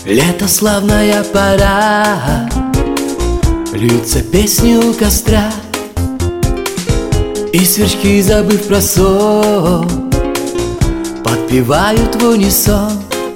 Лето, славная пора, льются песни у костра, и сверчки, забыв про сон, подпевают в унисон.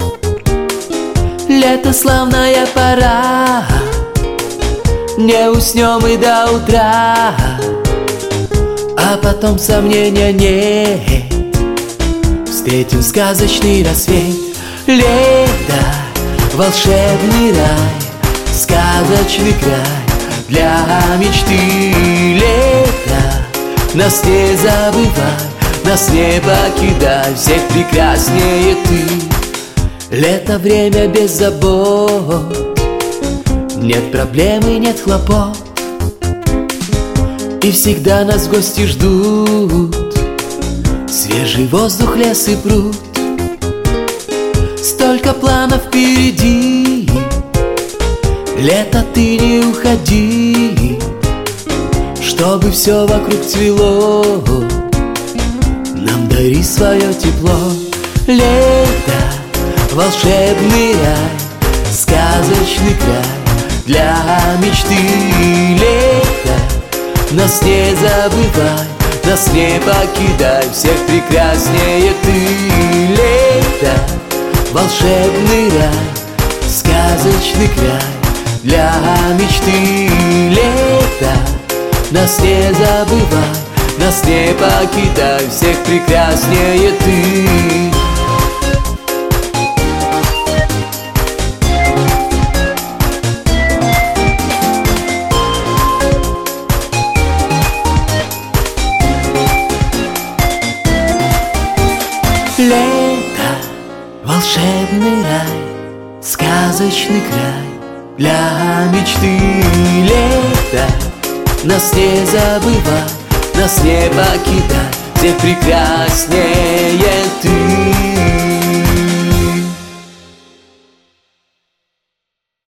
Лето, славная пора, не уснем и до утра, а потом сомнения нет, встретим сказочный рассвет. Лето, волшебный рай, сказочный край для мечты. Лето, нас не забывай, нас не покидай, всех прекраснее ты. Лето, время без забот, нет проблем и нет хлопот, и всегда нас в гости ждут свежий воздух, лес и пруд. Столько планов впереди, лето, ты не уходи, чтобы все вокруг цвело, нам дари свое тепло. Лето, волшебный рай, сказочный край для мечты. Лето, нас не забывай, нас не покидай, всех прекраснее ты. Лето, волшебный рай, сказочный край для мечты. Лето, нас не забывай, нас не покидай, всех прекраснее ты. Лето, волшебный рай, сказочный край для мечты. Лето, нас не забывай, нас не покидай, всех прекраснее ты.